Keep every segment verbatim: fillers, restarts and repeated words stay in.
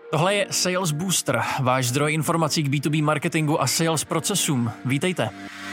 Tohle je Sales Booster, váš zdroj informací k bé dvě bé marketingu a sales procesům. Vítejte.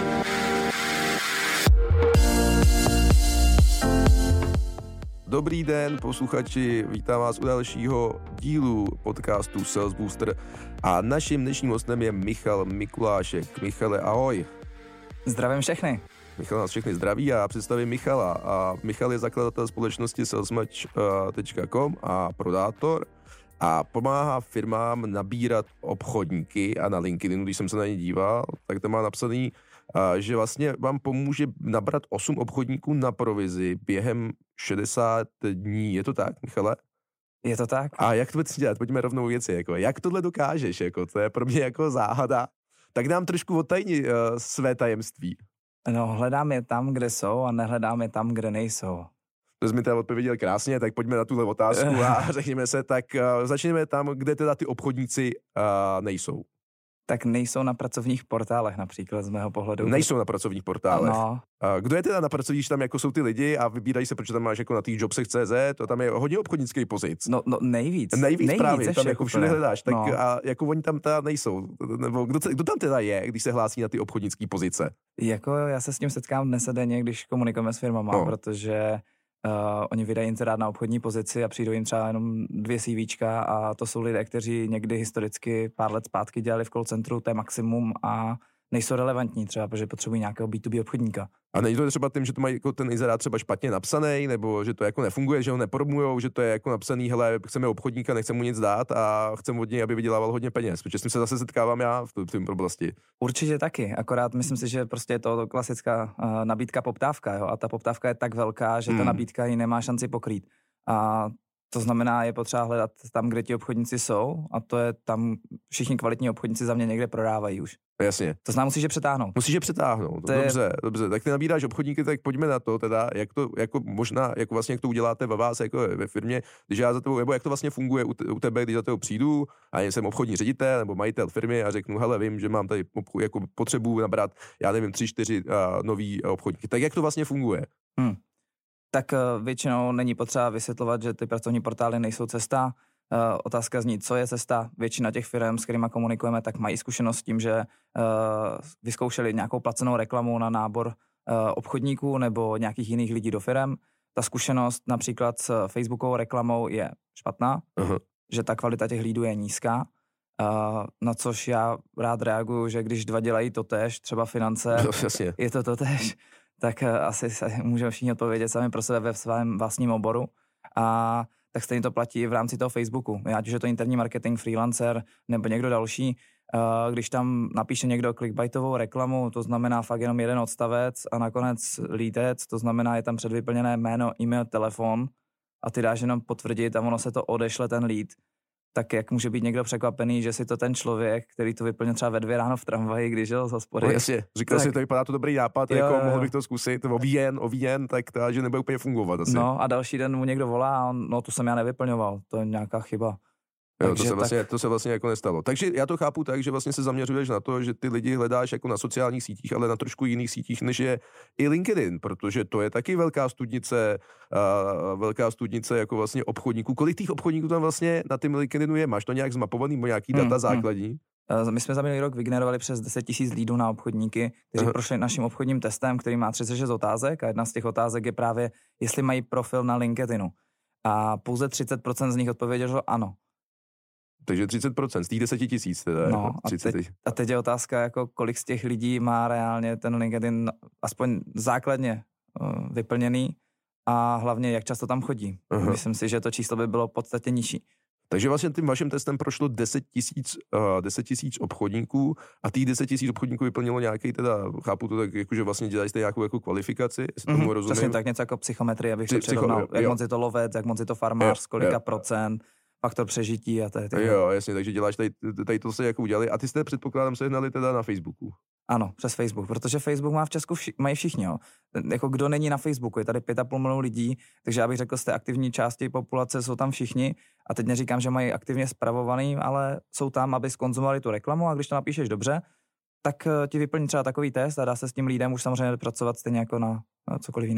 Dobrý den, posluchači, vítám vás u dalšího dílu podcastu Sales Booster a naším dnešním hostem je Michal Mikulášek. Michale, ahoj. Zdravím všechny. Michal nás všechny zdraví a představím Michala. A Michal je zakladatel společnosti salesmatch tečka com a prodátor a pomáhá firmám nabírat obchodníky a na LinkedInu, když jsem se na ně díval, tak to má napsaný, že vlastně vám pomůže nabrat osm obchodníků na provizi během šedesát dní. Je to tak, Michale? Je to tak. A jak to budeš dělat? Pojďme rovnou věci. Jako, jak tohle dokážeš? Jako, to je pro mě jako záhada. Tak nám trošku odtajni uh, své tajemství. No, hledám je tam, kde jsou a nehledám je tam, kde nejsou. To jsi mi teda odpověděl krásně, tak pojďme na tuhle otázku a řekněme se, tak uh, začněme tam, kde teda ty obchodníci uh, nejsou. Tak nejsou na pracovních portálech například z mého pohledu. Nejsou na pracovních portálech. No. Kdo je teda na pracovních, tam jako jsou ty lidi a vybírají se, protože tam máš jako na těch jobsech tečka cé zet, to tam je hodně obchodnických pozic. No, no nejvíc. Nejvíc, nejvíc právě, tam jako všude hledáš. Tak no. A jako oni tam teda nejsou. Nebo kdo, kdo tam teda je, když se hlásí na ty obchodnické pozice? Jako já se s tím setkám dnes a denně, když komunikujeme s firmama, no. protože Uh, oni vydají inzerát na obchodní pozici a přijdou jim třeba jenom dvě CVčka a to jsou lidé, kteří někdy historicky pár let zpátky dělali v call centru, to je maximum a nejsou relevantní třeba, protože potřebují nějakého bé dvě bé obchodníka. A není to třeba tím, že to mají jako ten inzerát třeba špatně napsaný, nebo že to jako nefunguje, že ho nepromujou, že to je jako napsaný, hele, chceme obchodníka, nechceme mu nic dát a chceme od něj, aby vydělával hodně peněz, protože s tím se zase setkávám já v tom oblasti. Určitě taky, akorát myslím si, že prostě je to klasická uh, nabídka poptávka, jo, a ta poptávka je tak velká, že ta hmm. nabídka ji nemá šanci pokrýt. A to znamená, je potřeba hledat tam, kde ti obchodníci jsou a to je tam, všichni kvalitní obchodníci za mě někde prodávají už. Jasně. To znamená, musíš je přetáhnout. Musíš je přetáhnout, to dobře, je... dobře. Tak ty nabíráš obchodníky, tak pojďme na to teda, jak to, jako možná, jako vlastně, jak to uděláte ve vás, jako ve firmě, když já za tebou, nebo jak to vlastně funguje u, te, u tebe, když za tebou přijdu a jsem obchodní ředitel nebo majitel firmy a řeknu, hele, vím, že mám tady obchod, jako potřebu nabrat, já nevím, tři, čtyři uh, nový obchodníky. Tak jak to vlastně funguje? Hmm. Tak uh, většinou není potřeba vysvětlovat, že ty pracovní portály nejsou cesta. Uh, otázka zní, co je cesta. Většina těch firm, s kterými komunikujeme, tak mají zkušenost s tím, že uh, vyzkoušeli nějakou placenou reklamu na nábor uh, obchodníků nebo nějakých jiných lidí do firm. Ta zkušenost například s Facebookovou reklamou je špatná, uh-huh. že ta kvalita těch lidů je nízká. Uh, na což já rád reaguju, že když dva dělají totéž, třeba finance, no, je to totéž, tak uh, asi můžeme všichni odpovědět sami pro sebe ve svém vlastním oboru. A tak stejně to platí i v rámci toho Facebooku. Ať už je to interní marketing, freelancer nebo někdo další, uh, když tam napíše někdo clickbaitovou reklamu, to znamená fakt jenom jeden odstavec a nakonec lítec, to znamená je tam předvyplněné jméno, e-mail, telefon a ty dáš jenom potvrdit a ono se to odešle ten lead. Tak jak může být někdo překvapený, že si to ten člověk, který to vyplnil třeba ve dvě ráno v tramvaji, když jel z hospody. No jasně, říkal tak, si, to vypadá to dobrý nápad, jo, jako jo. mohl bych to zkusit, o víjen, o víjen, tak to, že nebude úplně fungovat asi. No a další den mu někdo volá a on, no to jsem já nevyplňoval, to je nějaká chyba. Jo, to se, vlastně, tak... to se vlastně jako nestalo. Takže já to chápu tak, že vlastně se zaměřuješ na to, že ty lidi hledáš jako na sociálních sítích, ale na trošku jiných sítích, než je i LinkedIn, protože to je taky velká studnice, uh, velká studnice jako vlastně obchodníků. Kolik těch obchodníků tam vlastně na tím LinkedInu je? Máš to nějak zmapovaný, nebo nějaký data hmm, základní? Hmm. My jsme za minulý rok vygenerovali přes deset tisíc lídů na obchodníky, kteří Aha. prošli naším obchodním testem, který má třicet šest otázek a jedna z těch otázek je právě, jestli mají profil na LinkedInu. A pouze třicet procent z nich odpovědělo ano. Takže třicet procent z těch deseti tisíc teda. No, jako třicet. A, teď, a teď je otázka, jako kolik z těch lidí má reálně ten LinkedIn aspoň základně uh, vyplněný a hlavně jak často tam chodí. Uh-huh. Myslím si, že to číslo by bylo podstatně nižší. Takže vlastně tím vaším testem prošlo deset tisíc obchodníků a těch deset tisíc obchodníků vyplnilo nějaký, teda chápu to tak, jako, že vlastně dělají jste nějakou jako kvalifikaci, jestli mm-hmm, tomu rozumím. Přesně tak, něco jako psychometrie, abych to přirovnal, jak moc je to lovec, jak moc je to farmář, kolika jo. procent, faktor přežití a tady. Jo, jasně, takže děláš tady, tady to se jako udělali a ty jste předpokládám sehnali teda na Facebooku. Ano, přes Facebook, protože Facebook má v Česku vši- mají všichni, jo. Jako kdo není na Facebooku, je tady pět a půl milionu lidí, takže já bych řekl, z té aktivní části populace jsou tam všichni a teď neříkám, že mají aktivně spravovaný, ale jsou tam, aby zkonzumovali tu reklamu a když to napíšeš dobře, tak ti vyplní třeba takový test a dá se s tím lidem už samozřejmě pracovat stejně jako na cokoliv jiného.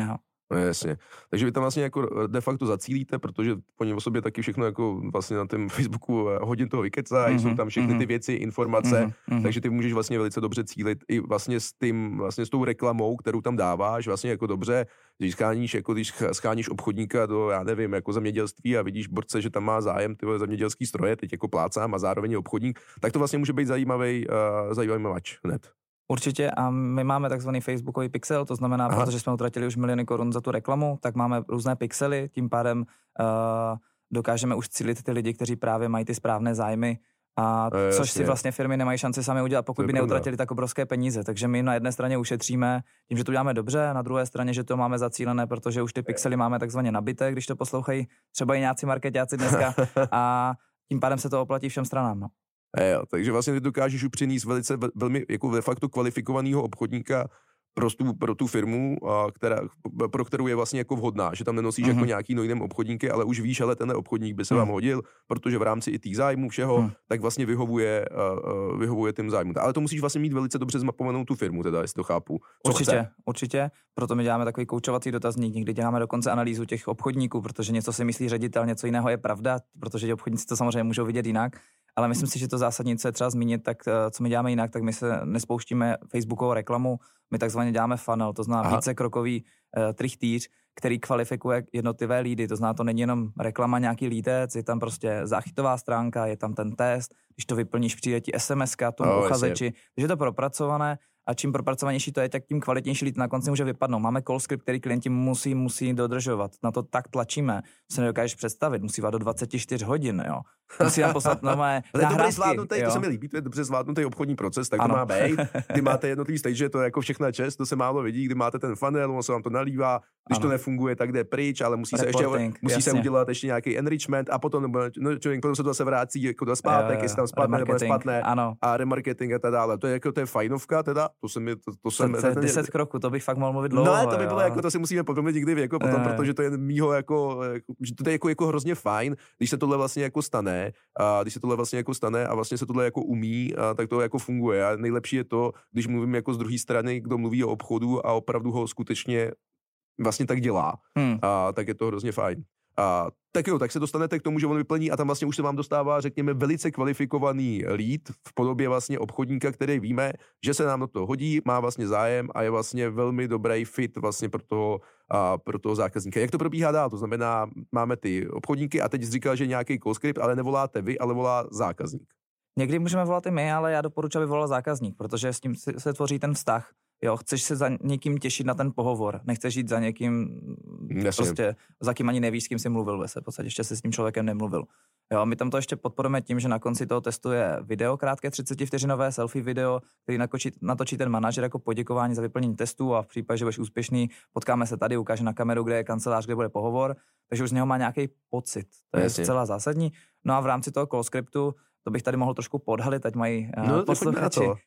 No jasně. Takže vy tam vlastně jako de facto zacílíte, protože oni o sobě taky všechno jako vlastně na tom Facebooku hodně toho vykecají, mm-hmm, jsou tam všechny mm-hmm. ty věci, informace, mm-hmm. takže ty můžeš vlastně velice dobře cílit i vlastně s tím, vlastně s tou reklamou, kterou tam dáváš, vlastně jako dobře, když scháníš, jako když scháníš obchodníka do, já nevím, jako zemědělství a vidíš borce, že tam má zájem ty zemědělský stroje, teď jako plácám a zároveň je obchodník, tak to vlastně může být zajímavý, uh, zajímavý mač hned. Určitě a my máme takzvaný facebookový pixel, to znamená, Aha. protože jsme utratili už miliony korun za tu reklamu, tak máme různé pixely, tím pádem uh, dokážeme už cílit ty lidi, kteří právě mají ty správné zájmy, a e, což si vlastně firmy nemají šanci sami udělat, pokud by neutratili tak obrovské peníze. Takže my na jedné straně ušetříme tím, že to děláme dobře, na druhé straně, že to máme zacílené, protože už ty pixely máme takzvaně nabité, když to poslouchají třeba i nějací marketáci dneska a tím pádem se to oplatí všem stranám. No. E, jo, takže vlastně ty dokážeš přinést velice velmi jako de facto kvalifikovaného obchodníka pro tu, pro tu firmu, a která, pro kterou je vlastně jako vhodná, že tam nenosíš mm-hmm. jako nějaký no jiném obchodníky, ale už víš, ale tenhle obchodník by se mm. vám hodil, protože v rámci i těch zájmů všeho, mm. tak vlastně vyhovuje, uh, vyhovuje tím zájmu. Ale to musíš vlastně mít velice dobře zmapovanou tu firmu, teda, jestli to chápu. Co určitě, chce? určitě, proto my děláme takový koučovací dotazník, někdy děláme dokonce analýzu těch obchodníků, protože něco si myslí ředitel, něco jiného je pravda, protože ti obchodníci to samozřejmě můžou vidět jinak. Ale myslím si, že to zásadní, co je třeba zmínit, tak co my děláme jinak, tak my se nespouštíme Facebookovou reklamu, my takzvaně děláme funnel, to znamená vícekrokový uh, trichtýř, který kvalifikuje jednotlivé lídy, to znamená, to není jenom reklama nějaký lídec, je tam prostě záchytová stránka, je tam ten test, když to vyplníš, přijde ti es em eska tomu oh, uchazeči, takže je to propracované a čím propracovanější to je, tak tím kvalitnější líd na konci může vypadnout. Máme call script, který klienti musí, musí dodržovat. Na to tak tlačíme, se nedokážeš představit, musí do dvacet čtyři hodin, jo. Musí nám poslat nové nahrávky. To se mi líbí, to je dobře zvládnutý obchodní proces, tak ano. To má být. Kdy máte jednotlivý stage, to je jako všechna čest, to se málo vidí, kdy máte ten funnel, on se vám to nalívá, když ano. To nefunguje, tak jde pryč, ale musí Reporting, se ještě musí se udělat ještě nějaký enrichment a potom, no, člověk potom se to zase vrátí jako do zpátek, jestli tam spadne nebo nespadne a remarketing a tak dále. To je jako to je fajnovka, teda, to se mi to, to jsem deset kroků, to bych fakt mohl mluvit dlouho. No, to by bylo jako to si musíme promluvit někdy věko potom, protože to je mýho jako že to je jako, jako hrozně fajn, když se tohle vlastně jako stane, a když se tohle vlastně jako stane a vlastně se tohle jako umí, a tak to jako funguje. A nejlepší je to, když mluvím jako z druhé strany, kdo mluví o obchodu a opravdu ho skutečně vlastně tak dělá. Hmm. A tak je to hrozně fajn. A tak jo, tak se dostanete k tomu, že on vyplní a tam vlastně už se vám dostává, řekněme, velice kvalifikovaný lead v podobě vlastně obchodníka, který víme, že se nám do toho hodí, má vlastně zájem a je vlastně velmi dobrý fit vlastně pro toho, a pro toho zákazníka. Jak to probíhá dál? To znamená, máme ty obchodníky a teď jsi říkal, že nějaký call script, ale nevoláte vy, ale volá zákazník. Někdy můžeme volat i my, ale já doporučuji, aby volal zákazník, protože s tím se tvoří ten vztah. Jo, chceš se za někým těšit na ten pohovor, nechceš jít za někým, Jasně. prostě za kým ani nevíš, s kým jsi mluvil ve se, v podstatě ještě se s tím člověkem nemluvil. Jo, my tam to ještě podporujeme tím, že na konci toho testu je video, krátké třicetivteřinové selfie video, který natočí, natočí ten manažer jako poděkování za vyplnění testu a v případě, že budeš úspěšný, potkáme se tady, ukáže na kameru, kde je kancelář, kde bude pohovor, takže už z něho má nějaký pocit. To je Jasně. zcela zásadní. No a v rámci toho call scriptu, to bych tady mohl trošku podhalit, ať mají uh, no, posluchači uh,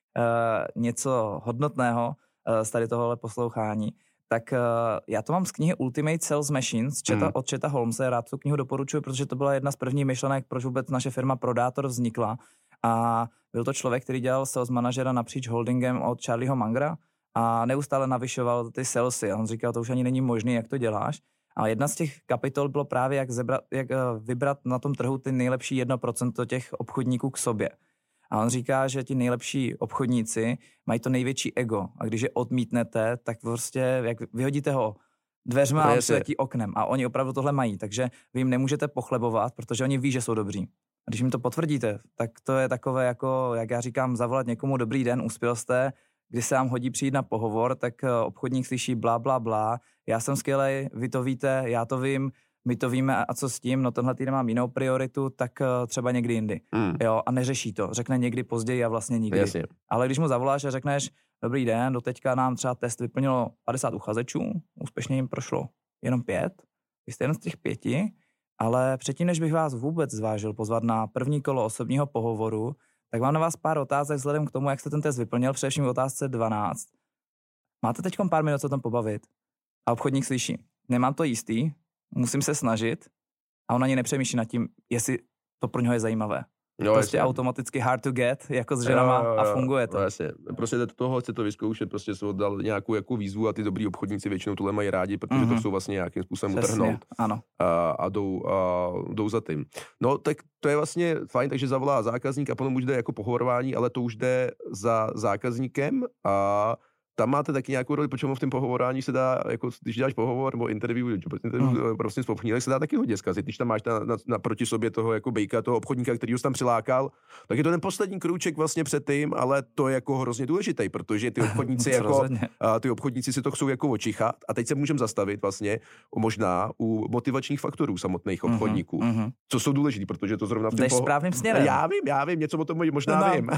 něco hodnotného z tady tohohle poslouchání, tak uh, já to mám z knihy Ultimate Sales Machine z Cheta, hmm. od Cheta Holmese, rád tu knihu doporučuji, protože to byla jedna z prvních myšlenek, proč vůbec naše firma Prodátor vznikla a byl to člověk, který dělal sales manažera napříč holdingem od Charlieho Mangera a neustále navyšoval ty salesy a on říkal, to už ani není možný, jak to děláš. A jedna z těch kapitol bylo právě, jak, zebrat, jak uh, vybrat na tom trhu ty nejlepší jedno procento těch obchodníků k sobě. A on říká, že ti nejlepší obchodníci mají to největší ego. A když je odmítnete, tak prostě, jak vyhodíte ho dveřma a světí oknem. A oni opravdu tohle mají. Takže vy jim nemůžete pochlebovat, protože oni ví, že jsou dobří. A když jim to potvrdíte, tak to je takové jako, jak já říkám, zavolat někomu dobrý den, uspěl jste, když se vám hodí přijít na pohovor, tak obchodník slyší blá, blá, blá. Já jsem skvělej, vy to víte, já to vím, my to víme a co s tím, no tenhle týden mám jinou prioritu, tak uh, třeba někdy jindy. Mm. Jo, a neřeší to. Řekne někdy později a vlastně nikdy. Jasně. Ale když mu zavoláš a řekneš, dobrý den, doteďka nám třeba test vyplnilo padesát uchazečů, úspěšně jim prošlo jenom pět, vy jste jen z těch pěti, ale předtím, než bych vás vůbec zvážil pozvat na první kolo osobního pohovoru, tak mám na vás pár otázek vzhledem k tomu, jak jste ten test vyplnil, především v otázce dvanáct. Máte teď pár minut o tom pobavit? A obchodník slyší, nemám to jistý, musím se snažit a on ani nepřemýšlí nad tím, jestli to pro něho je zajímavé. Jo, prostě jasně. automaticky hard to get, jako s ženama jo, jo, a funguje to. No, jasně. Prostě do toho chce to vyzkoušet, prostě se oddal nějakou jako výzvu a ty dobrý obchodníci většinou tohle mají rádi, protože mm-hmm. to chcou vlastně nějakým způsobem utrhnout. Ano. A, a, jdou, a jdou za tím. No tak to je vlastně fajn, takže zavolá zákazník a potom už jde jako pohovorování, ale to už jde za zákazníkem a tam máte taky nějakou roli, protože v tom pohovorání se dá, jako když děláš pohovor nebo interview, interview mm. prostě s obchodníkem, tak se dá taky hodně zkazit. Když tam máš na, na, na proti sobě toho jako bejka, toho obchodníka, který už tam přilákal, tak je to ten poslední krůček vlastně před tím, ale to je jako hrozně důležitý, protože ty obchodníci jako, a, ty obchodníci si to chcou jako očichat a teď se můžeme zastavit vlastně možná u motivačních faktorů samotných obchodníků, mm-hmm. co jsou důležitý, protože to zrovna v tom Jdeš poho- správným směrem. Já vím, já vím, něco o tom možná no, vím.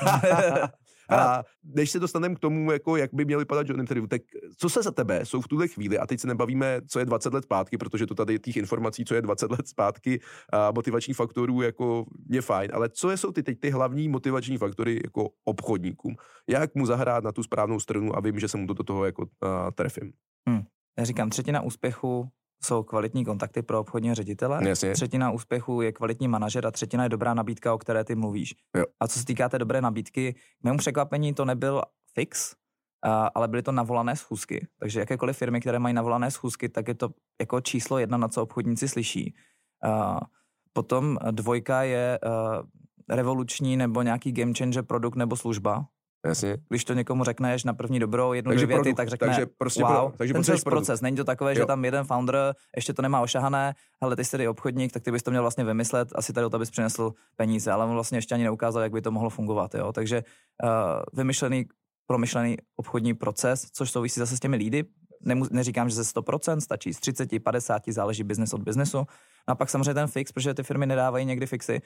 A než se dostaneme k tomu, jako jak by měl vypadat job interview, tak co se za tebe jsou v tuhle chvíli, a teď se nebavíme, co je dvacet let zpátky, protože to tady těch informací, co je dvacet let zpátky a motivačních faktorů, jako je fajn, ale co jsou ty teď ty hlavní motivační faktory jako obchodníkům? Jak mu zahrát na tu správnou stranu a vím, že se mu to do toho jako uh, trefím? Hmm. Já říkám, třetina úspěchu jsou kvalitní kontakty pro obchodního ředitele, Jasně. třetina úspěchu je kvalitní manažer a třetina je dobrá nabídka, o které ty mluvíš. Jo. A co se týká té dobré nabídky, k mému překvapení to nebyl fix, uh, ale byly to navolané schůzky. Takže jakékoliv firmy, které mají navolané schůzky, tak je to jako číslo jedna, na co obchodníci slyší. Uh, potom dvojka je uh, revoluční nebo nějaký game changer produkt nebo služba. Jasně. Když to někomu řekneš na první dobrou jednu dvě věty, tak řekne takže prostě wow, pro, takže ten sales proces. Není to takové, jo. že tam jeden founder ještě to nemá ošahané, ale ty jsi tady obchodník, tak ty bys to měl vlastně vymyslet, asi tady to bys přinesl peníze, ale on vlastně ještě ani neukázal, jak by to mohlo fungovat. Jo? Takže uh, vymyšlený, promyšlený obchodní proces, což souvisí zase s těmi lídy. Nemu, neříkám, že ze sto procent, stačí z třicet, padesát, záleží business od businessu. A pak samozřejmě ten fix, protože ty firmy nedávají někdy fixy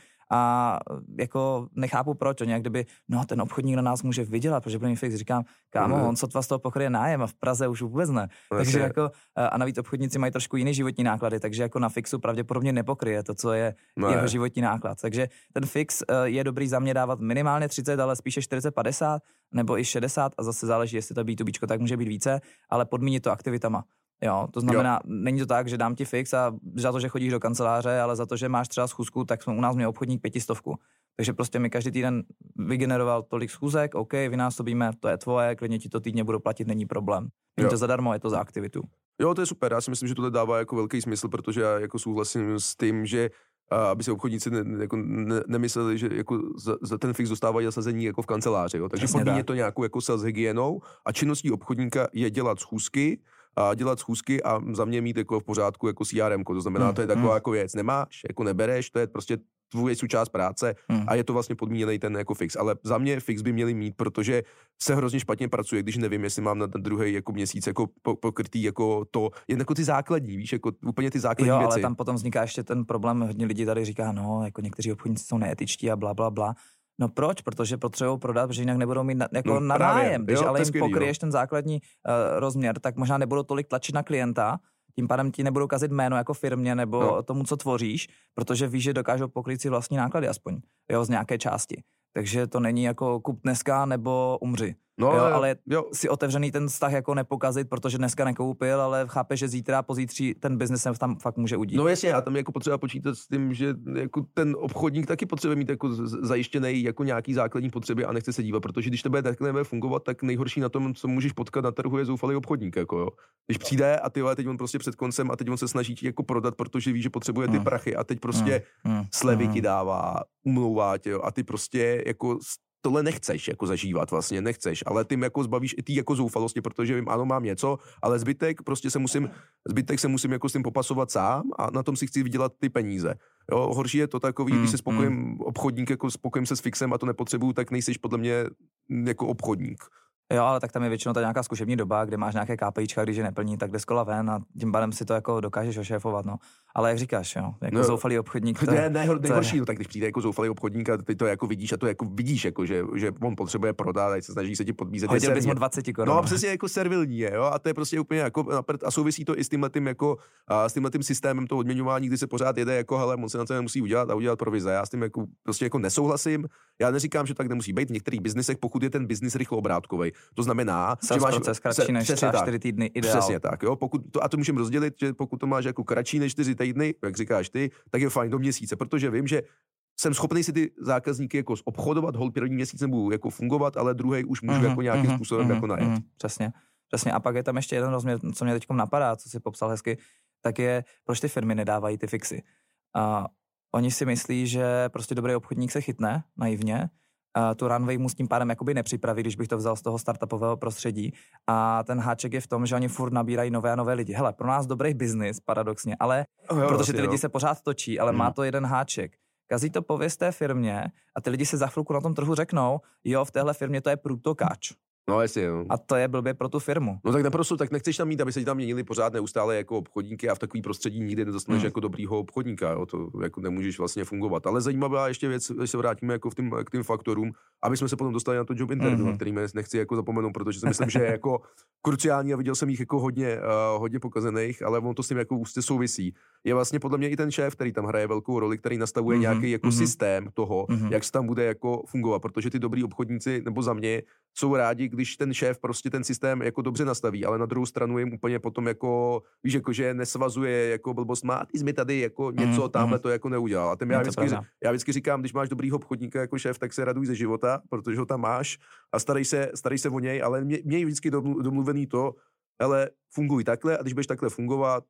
a jako nechápu proč, oni jak kdyby, no ten obchodník na nás může vydělat, protože bude mít fix, říkám, kámo, mm. on sotva z toho pokryje nájem a v Praze už vůbec ne. Vlastně. Takže jako, a navíc obchodníci mají trošku jiný životní náklady, takže jako na fixu pravděpodobně nepokryje to, co je ne. jeho životní náklad. Takže ten fix je dobrý za mě dávat minimálně třicet, ale spíše čtyřicet padesát nebo i šedesát a zase záleží, jestli to bé dvě béčko, tak může být více, ale podmínit to aktivitama. Jo, to znamená, jo. Není to tak, že dám ti fix a za to, že chodíš do kanceláře, ale za to, že máš třeba schůzku, tak jsme u nás měl obchodník pětistovku. Takže prostě mi každý týden vygeneroval tolik schůzek, OK, vynásobíme, to je tvoje, klidně ti to týdně budu platit, není problém. Není to zadarmo, je to za aktivitu. Jo, to je super, já si myslím, že tohle dává jako velký smysl, protože já jako souhlasím s tím, že a aby si obchodníci ne, jako ne, nemysleli, že jako za, za ten fix dostávají zasazení jako v kanceláři. Jo. Takže podmíně to nějakou jako sales hygienou a činností obchodníka je dělat schůzky a dělat schůzky a za mě mít jako v pořádku jako C R M ko. To znamená, hmm. to je taková hmm. jako věc. Nemáš, jako nebereš, to je prostě tvůj součást práce hmm. a je to vlastně podmíněný ten jako fix. Ale za mě fix by měli mít, protože se hrozně špatně pracuje, když nevím, jestli mám na ten druhý jako měsíc jako pokrytý jako to, jen jako ty základní, víš, jako úplně ty základní jo, věci. Ale tam potom vzniká ještě ten problém, hodně lidí tady říká, no, jako někteří obchodníci jsou neetičtí a bla, bla, bla. No proč? Protože potřebují prodat, protože jinak nebudou mít na, jako no, na nájem. Když jo, ale jim pokryješ jo. ten základní uh, rozměr, tak možná nebudou tolik tlačit na klienta, tím pádem ti nebudou kazit jméno jako firmě nebo no. tomu, co tvoříš, protože víš, že dokážou pokryt si vlastní náklady aspoň, jo, z nějaké části. Takže to není jako kup dneska nebo umři. No, jo, ale jo. si otevřený ten vztah jako nepokazit, protože dneska nekoupil, ale chápe, že zítra, pozítří ten biznes se tam fakt může udít. No jasně, a tam je jako potřeba počítat s tím, že jako ten obchodník taky potřebuje mít jako zajištěný jako nějaký základní potřeby a nechce se dívat, protože když to bude takhle nebude fungovat, tak nejhorší na tom, co můžeš potkat na trhu, je zoufalý obchodník. Jako jo. Když přijde a ty teď on prostě před koncem a teď on se snaží ti jako prodat, protože ví, že potřebuje ty hmm. prachy a teď prostě hmm. slevy hmm. ti dává, umlouvá tě jo, a ty prostě jako tohle nechceš jako zažívat vlastně, nechceš, ale tím jako zbavíš i ty jako zoufalosti, protože vím, ano, mám něco, ale zbytek prostě se musím, zbytek se musím jako s tím popasovat sám a na tom si chci vydělat ty peníze. Jo, horší je to takový, mm, když se spokojím mm. obchodník, jako spokojím se s fixem a to nepotřebuju, tak nejseš podle mě jako obchodník. Jo, ale tak tam je většinou ta nějaká zkušební doba, kde máš nějaké KPIčka, když je neplní, tak jde z kola ven a tím pádem si to jako dokážeš ošéfovat, no. Ale jak říkáš, jo, jako no, zoufalý obchodník. To je nejhor, nejhorší, no, tak když přijde jako zoufalý obchodník a ty to jako vidíš a to jako vidíš, jako, že, že on potřebuje prodat a se snaží se ti podbízet. Hodil bys mu dvacet korun. No, přesně jako servilní je, jo, a to je prostě úplně jako a souvisí to i s tímhletým jako a s tímhletým systémem toho odměňování, kdy se pořád jede jako hele, on se na to nemusí udělat a udělat provize. Já s tím jako prostě jako nesouhlasím. Já neříkám, že tak nemusí být v některých biznesech, pokud je ten biznis rychloobrátkový. To znamená, že máš proces kratší než čtyři týdny ideál. Přesně tak, jo, pokud to, a to můžeme rozdělit, že pokud to máš jako kratší než čtyři týdny, jak říkáš ty, tak je fajn do měsíce, protože vím, že jsem schopný si ty zákazníky jako obchodovat, hol první měsíc nebudu jako fungovat, ale druhý už můžu mm-hmm, jako nějakým mm-hmm, způsobem mm-hmm, jako najet. Mm-hmm, přesně, přesně. A pak je tam ještě jeden rozměr, co mě teď napadá, co si popsal hezky, tak je, proč ty firmy nedávají ty fixy. A oni si myslí, že prostě dobrý obchodník se chytne naivně, a tu runway mu s tím pádem jakoby nepřipraví, když bych to vzal z toho startupového prostředí. A ten háček je v tom, že oni furt nabírají nové a nové lidi. Hele, pro nás dobrý biznis, paradoxně, ale jo, protože ty jo. lidi se pořád točí, ale hmm. má to jeden háček. Kazí to pověst té firmě a ty lidi se za chvilku na tom trhu řeknou, jo, v téhle firmě to je průtokáč. No jasně, jo. A to je blbě pro tu firmu. No tak naprosto, tak nechceš tam mít, aby se ti tam měnili pořád neustále jako obchodníky a v takový prostředí nikdy nedostaneš hmm. jako dobrýho obchodníka, jo, to jako nemůžeš vlastně fungovat. Ale zajímavá ještě věc, když se vrátíme jako v tým, k tým faktorům, aby jsme se potom dostali na to job interview, hmm. který nechci jako zapomenout, protože si myslím, že je jako kruciální a viděl jsem jich jako hodně, uh, hodně pokazených, ale on to s tím jako úzce souvisí. Je vlastně podle mě i ten šéf, který tam hraje velkou roli, který nastavuje hmm. nějaký jako hmm. systém toho, hmm. jak se tam bude jako fungovat, protože ty dobrý obchodníci nebo za mě jsou rádi, když ten šéf prostě ten systém jako dobře nastaví, ale na druhou stranu jim úplně potom jako, víš, jako, že nesvazuje jako blbost, má, ty jsi mi tady jako něco, mm, tamhle mm. to jako neudělal. A tím já, vždycky, já vždycky říkám, když máš dobrýho obchodníka jako šéf, tak se raduj ze života, protože ho tam máš a starej se, starej se o něj, ale mě, měj vždycky domluvený to, ale funguj takhle a když budeš takhle fungovat,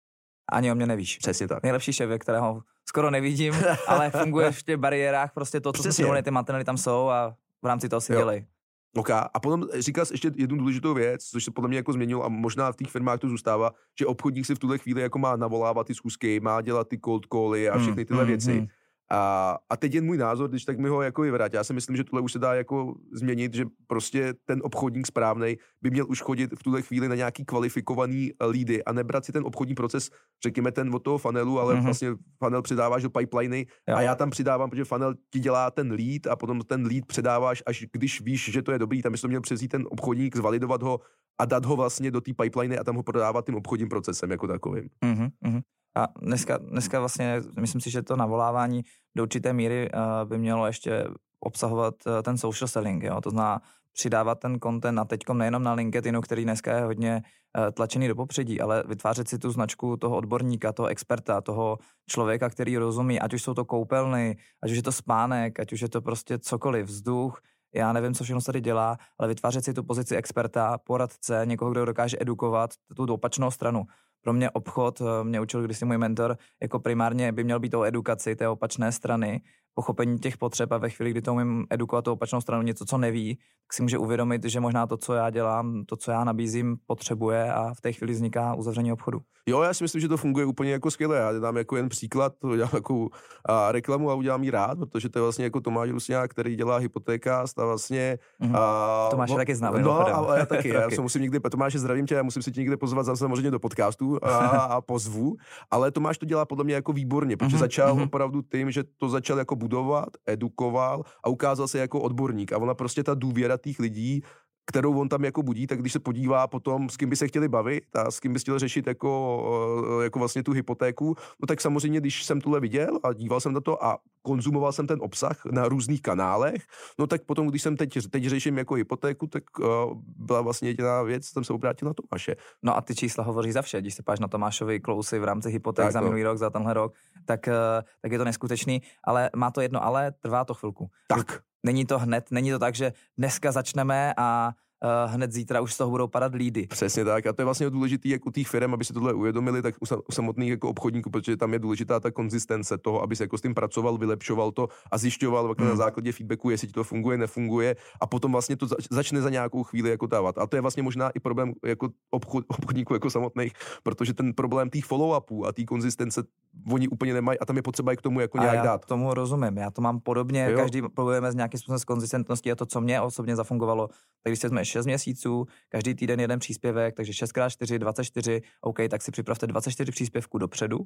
ani o mě nevíš. Přesně tak. Nejlepší šéf, kterého skoro nevidím, ale funguje v těch bariérách, prostě to, co si ty mantinely tam jsou a v rámci toho si jo. dělej. Ok, a potom říkal jsi ještě jednu důležitou věc, což se podle mě jako změnilo a možná v těch firmách to zůstává, že obchodník si v tuhle chvíli jako má navolávat ty schůzky, má dělat ty cold cally a všechny tyhle mm, věci. Mm. A, a teď je můj názor, když tak mi ho jako vyvrátí. Já si myslím, že tohle už se dá jako změnit, že prostě ten obchodník správnej by měl už chodit v tuhle chvíli na nějaký kvalifikovaný lídy a nebrat si ten obchodní proces, řekněme ten od toho funnelu, ale mm-hmm. vlastně funnel přidáváš do pipeliny a já tam přidávám, protože funnel ti dělá ten lead a potom ten lead předáváš, až když víš, že to je dobrý, tam bys to měl převzít ten obchodník, zvalidovat ho a dát ho vlastně do té pipeliny a tam ho prodávat tím obchodním procesem jako takovým. Mm-hmm. A dneska, dneska vlastně, myslím si, že to navolávání do určité míry uh, by mělo ještě obsahovat uh, ten social selling, jo? To znamená přidávat ten content a teďkom nejenom na LinkedInu, který dneska je hodně uh, tlačený do popředí, ale vytvářet si tu značku toho odborníka, toho experta, toho člověka, který rozumí, ať už jsou to koupelny, ať už je to spánek, ať už je to prostě cokoliv, vzduch, já nevím, co všechno se tady dělá, ale vytvářet si tu pozici experta, poradce, někoho, kdo dokáže edukovat tu opačnou stranu. Pro mě obchod, mě učil kdysi můj mentor, jako primárně by měl být o edukaci té opačné strany, pochopení těch potřeb a ve chvíli, kdy to umím edukovat tu opačnou stranu něco, co neví, tak si může uvědomit, že možná to, co já dělám, to, co já nabízím, potřebuje a v té chvíli vzniká uzavření obchodu. Jo, já si myslím, že to funguje úplně jako skvěle. Já dám jako jen příklad, to dělám takovou a, reklamu a udělám ji rád, protože to je vlastně jako Tomáš Rusňák, který dělá Hypotékást a vlastně... Mm-hmm. A, Tomáš je taky znám. No, a, a já taky. Já se musím někdy, Tomáše, zdravím tě, já musím si tě někdy pozvat zase samozřejmě do podcastu a, a pozvu, ale Tomáš to dělá podle mě jako výborně, protože mm-hmm. začal mm-hmm. opravdu tím, že to začal jako budovat, edukoval a ukázal se jako odborník a ona prostě ta důvěra těch lidí, kterou on tam jako budí, tak když se podívá potom, s kým by se chtěli bavit a s kým by chtěl řešit jako, jako vlastně tu hypotéku, no tak samozřejmě, když jsem tohle viděl a díval jsem na to a konzumoval jsem ten obsah na různých kanálech, no tak potom, když jsem teď, teď řeším jako hypotéku, tak uh, byla vlastně jediná věc, jsem se obrátil na Tomáše. No a ty čísla hovoří za vše, když se páš na Tomášovi klousy v rámci hypoték tak za minulý rok, za tenhle rok, tak, uh, tak je to neskutečný, ale má to jedno ale, trvá to chvilku. Tak. Není to hned, není to tak, že dneska začneme a uh, hned zítra už z toho budou padat lídy. Přesně tak. A to je vlastně důležitý jak u těch firm, aby si tohle uvědomili, tak u, u samotných jako obchodníků, protože tam je důležitá ta konzistence toho, aby se jako s tím pracoval, vylepšoval to a zjišťoval jako hmm. na základě feedbacku, jestli to funguje, nefunguje a potom vlastně to zač- začne za nějakou chvíli jako dávat. A to je vlastně možná i problém jako obchod, obchodníků jako samotných, protože ten problém těch follow-upů a té konzistence oni úplně nemají a tam je potřeba i k tomu jako a nějak já dát. Tomu rozumím. Já to mám podobně, jo. Každý probujeme s nějakým způsobem s konzistentností a to, co mě osobně zafungovalo. Tak když jsme šest měsíců, každý týden jeden příspěvek, takže šest krát čtyři, dvacet čtyři, OK, tak si připravte dvacet čtyři příspěvků dopředu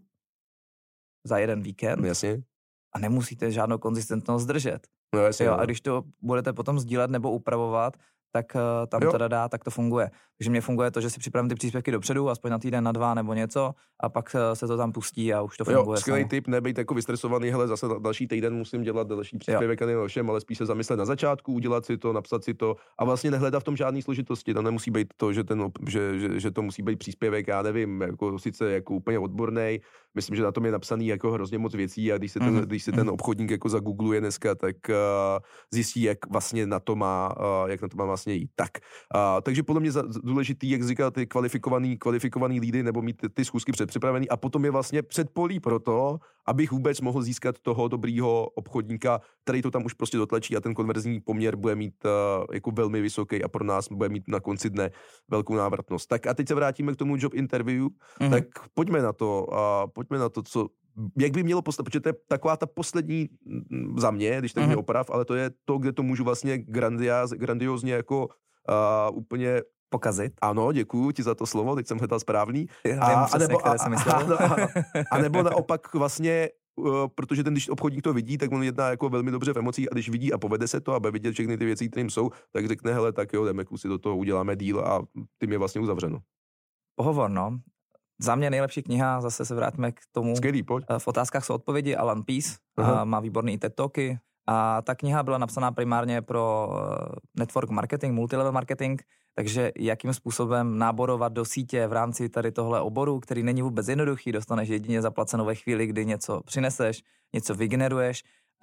za jeden víkend. Jasně. A nemusíte žádnou konzistentnost držet. No, jasně, jo, no. A když to budete potom sdílet nebo upravovat, tak tam jo. teda dá, tak to funguje. Takže mně funguje to, že si připravím ty příspěvky dopředu, aspoň na týden, na dva nebo něco, a pak se to tam pustí a už to funguje. Jo, skvělý tip, nebejt jako vystresovaný, hele, zase další týden musím dělat další příspěvek a nevšem, ale spíš se zamyslet na začátku, udělat si to, napsat si to a vlastně nehledat v tom žádný složitosti. To nemusí být to, že, ten, že, že, že to musí být příspěvek, já nevím, jako sice jako úplně odborný. Myslím, že na tom je napsaný jako hrozně moc věcí a když se ten, mm. když se ten obchodník jako zagoogluje dneska, tak uh, zjistí, jak vlastně na to má, uh, jak na to má vlastně jít. Tak, uh, takže podle mě za, důležitý, jak říkal, ty kvalifikovaný, kvalifikovaný lídy nebo mít ty, ty schůzky předpřipravený a potom je vlastně předpolí pro to, abych vůbec mohl získat toho dobrýho obchodníka, který to tam už prostě dotlačí a ten konverzní poměr bude mít uh, jako velmi vysoký a pro nás bude mít na konci dne velkou návratnost. Tak a teď se vrátíme k tomu job interview, mm. tak pojďme na to, uh, pojďme na to, co, jak by mělo postavit, protože to je taková ta poslední za mě, když tak mě mm. oprav, ale to je to, kde to můžu vlastně grandióz, grandiózně jako uh, úplně pokazit. Ano, děkuju ti za to slovo, teď jsem hledal správný. A, a, přesně, nebo, a, a, a, a nebo naopak vlastně, uh, protože ten, když obchodník to vidí, tak on jedná jako velmi dobře v emocích a když vidí a povede se to a bude vidět všechny ty věci, které jsou, tak řekne, hele, tak jo, jdeme si do toho, uděláme deal a tím je vlastně uzavřeno. Pohovor, no. Za mě nejlepší kniha, zase se vrátíme k tomu. Skvělý, pojď. V otázkách jsou odpovědi, Alan Pease, uh-huh. má výborný TED Talky a ta kniha byla napsaná primárně pro network marketing, multilevel marketing, takže jakým způsobem náborovat do sítě v rámci tady tohle oboru, který není vůbec jednoduchý, dostaneš jedině zaplaceno ve chvíli, kdy něco přineseš, něco vygeneruješ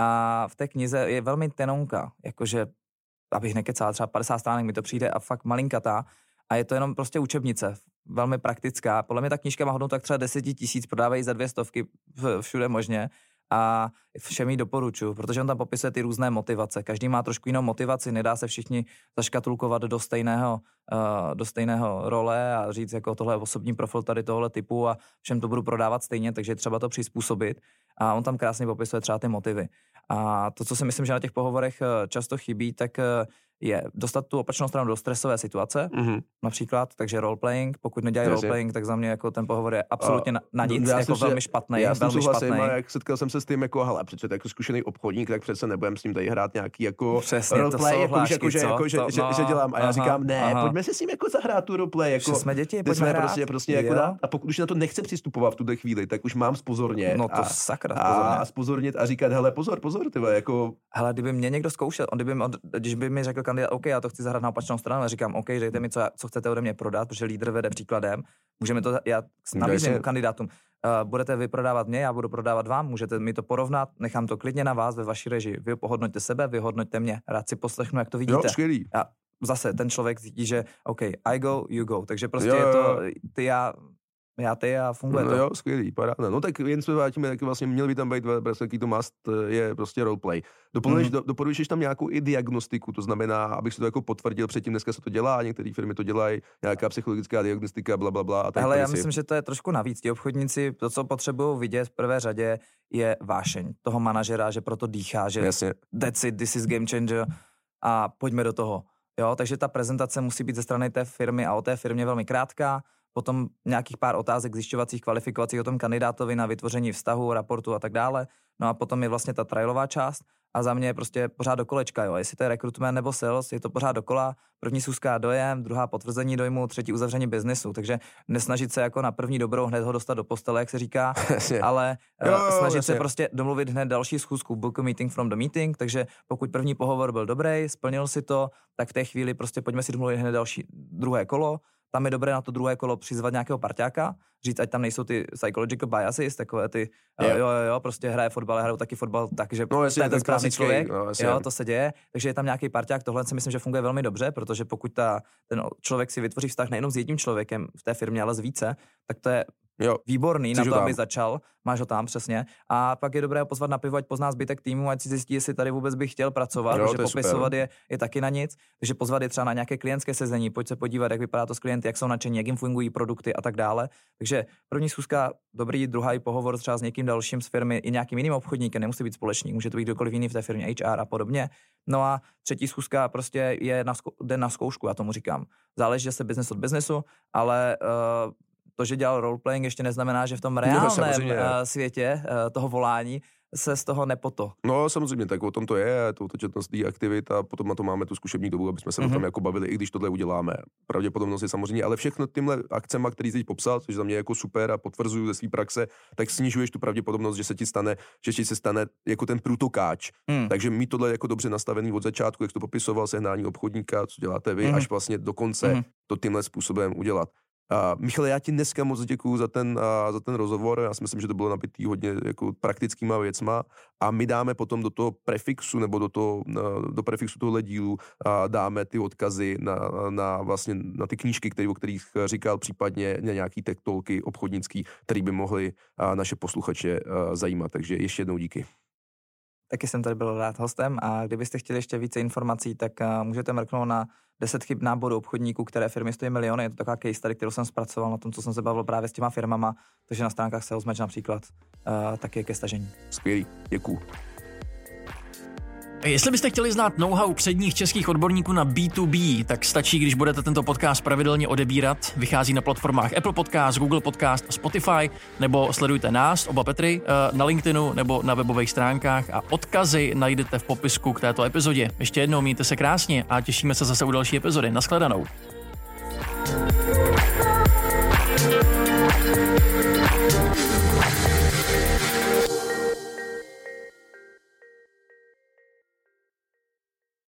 a v té knize je velmi tenonka, jakože, abych nekecal, třeba padesát stránek mi to přijde a fakt malinkatá a je to jenom prostě učebnice, velmi praktická. Podle mě ta knížka má hodnotu tak třeba deset tisíc, prodávají za dvě stovky všude možně a všem jí doporučuji, protože on tam popisuje ty různé motivace. Každý má trošku jinou motivaci, nedá se všichni zaškatulkovat do stejného, uh, do stejného role a říct, jako tohle je osobní profil tady tohle typu a všem to budu prodávat stejně, takže třeba to přizpůsobit. A on tam krásně popisuje třeba ty motivy. A to, co si myslím, že na těch pohovorech často chybí, tak je dostat tu opačnou stranu do stresové situace, mm-hmm. například, takže roleplaying, pokud nedělají roleplaying, tak za mě jako ten pohovor je absolutně na, na nic, já jako velmi špatný, já velmi souhlasím, špatný. Jak setkal jsem se s tím jako, hele, přece jako zkušený obchodník, tak přece nebudem s ním tady hrát nějaký jako přesně, roleplay, jako, hlášky, jako, že, jako, že, to, že, no, že, dělám a já aha, říkám, ne, aha. pojďme se s ním jako zahrát tu roleplay, jako, že jsme děti, pojďme jsme hrát. prostě, prostě jako dát, a pokud už na to nechce přistupovat v tuhle chvíli, tak už mám spozornět. No to a, sakra, a spozornět a říkat, hele, pozor, pozor, tyhle, jako. Hele, kdyby mě někdo zkoušel, on, kdyby, on, když by mi řekl kandidát, OK, já to chci zahrát na opačnou stranu, a říkám, OK, řekněte mi, co, co chcete ode mě prodat, protože lídr vede příkladem, můžeme to, já nabízím kandidátům, uh, budete vy prodávat mě, já budu prodávat vám, můžete mi to porovnat, nechám to klidně na vás ve vaší režii, vy pohodnoťte sebe, vyhodnoťte mě, rád si poslechnu, jak to vidíte. Jo, skvělý. A zase ten člověk cítí, že OK, I go, you go, takže prostě jo, jo. je to, ty já, já ty a funguje no to. Jo, skvělý, paráda. No tak jen se vrátíme, taky vlastně měl by tam být, jaký to must je prostě roleplay. Doporučuješ, mm. doporučuješ tam nějakou i diagnostiku, to znamená, abych si to jako potvrdil předtím, dneska se to dělá, některé firmy to dělají, nějaká psychologická diagnostika, bla, bla, bla. A ale já myslím, že to je trošku navíc. Ti obchodníci, to, co potřebují vidět v prvé řadě, je vášeň toho manažera, že proto dýchá, že Jasně. that's it, this is game changer a pojďme do toho. Jo, takže ta prezentace musí být ze strany té firmy a o té firmě velmi krátká, potom nějakých pár otázek zjišťovacích, kvalifikovacích o tom kandidátovi na vytvoření vztahu, raportu a tak dále. No a potom je vlastně ta trailová část a za mě je prostě pořád do kolečka, jo. Jestli to je recruitment nebo sales, je to pořád dokola. První schůzka dojem, druhá potvrzení dojmu, třetí uzavření biznesu. Takže nesnažit se jako na první dobrou hned ho dostat do postele, jak se říká, ale jo, jo, snažit jasně. se prostě domluvit hned další schůzku, book a meeting from the meeting. Takže pokud první pohovor byl dobrý, splnil si to, tak v té chvíli prostě pojďme si domluvit hned další druhé kolo. Tam je dobré na to druhé kolo přizvat nějakého parťáka, říct, ať tam nejsou ty psychological biases, takové ty, yeah. jo, jo, jo, prostě hraje fotbal, hrajou taky fotbal, takže no, to je ten správný člověk, no, jo, to se děje, takže je tam nějaký parťák, tohle si myslím, že funguje velmi dobře, protože pokud ta, ten člověk si vytvoří vztah nejenom s jedním člověkem v té firmě, ale s více, tak to je jo. výborný Chceš na to, aby začal, máš ho tam přesně, a pak je dobré ho pozvat na pivo, ať pozná zbytek týmu, ať si zjistí, jestli tady vůbec bych chtěl pracovat, jo, protože popisovat je, je taky na nic, takže pozvat je třeba na nějaké klientské sezení, pojď se podívat, jak vypadá to s klienty, jak jsou nadšení, jak jim fungují produkty a tak dále. Takže první schůzka dobrý, druhý pohovor třeba s někým dalším z firmy i nějakým jiným obchodníkem, nemusí být společník, může to být kdokoliv jiný v té firmě, H R a podobně. No a třetí schůzka prostě je na zko- den na zkoušku, já tomu říkám. Záleží, že se business od businessu, ale uh, to, že dělal roleplaying, ještě neznamená, že v tom reálném no, světě toho volání se z toho nepoto. No samozřejmě, tak o tom to je, touto četností aktivit a potom na to máme tu zkušební dobu, aby jsme se mm-hmm. o tom jako bavili, i když tohle uděláme. Pravděpodobnost je samozřejmě, ale všechno tímhle akcema, který jsi teď popsal, což za mě je jako super a potvrzuju ze své praxe, tak snižuješ tu pravděpodobnost, že se ti stane, že ti se stane jako ten průtokáč. Mm. Takže mít tohle jako dobře nastavený od začátku, jak jsi to popisoval, sehnání obchodníka, co děláte vy, mm. až vlastně do konce mm. to tímhle způsobem udělat. Uh, Michale, já ti dneska moc děkuju za ten, uh, za ten rozhovor, já si myslím, že to bylo nabitý hodně jako praktickýma věcma a my dáme potom do toho prefixu nebo do, toho, uh, do prefixu tohohle dílu uh, dáme ty odkazy na, na, vlastně, na ty knížky, který, o kterých říkal, případně na nějaký techtolky obchodnický, který by mohli uh, naše posluchače uh, zajímat, takže ještě jednou díky. Taky jsem tady byl rád hostem a kdybyste chtěli ještě více informací, tak uh, můžete mrknout na deset chyb náboru obchodníků, které firmy stojí miliony. Je to taková case study, kterou jsem zpracoval na tom, co jsem se bavil právě s těma firmama, takže na stránkách Salesmatch například uh, taky je ke stažení. Skvělý, děkuju. Jestli byste chtěli znát know-how předních českých odborníků na bé dvě bé, tak stačí, když budete tento podcast pravidelně odebírat. Vychází na platformách Apple Podcast, Google Podcast a Spotify, nebo sledujte nás, oba Petry, na LinkedInu nebo na webových stránkách a odkazy najdete v popisku k této epizodě. Ještě jednou mějte se krásně a těšíme se zase u další epizody. Naschledanou.